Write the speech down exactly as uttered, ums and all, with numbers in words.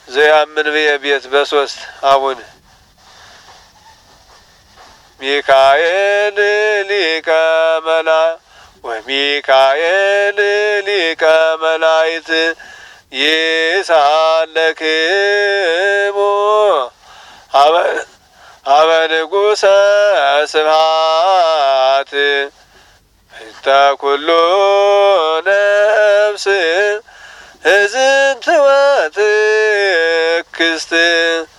ዘያምን በቤት በሶስት አቡን ሚካኤል ሊቀ መላእክት ወሚካኤል ሊቀ መላእክት ይሳለክሙ ሀበ ንጉሠ ስብሐት እንተ ኩሉ ነፍስ እዝንት ወትክስት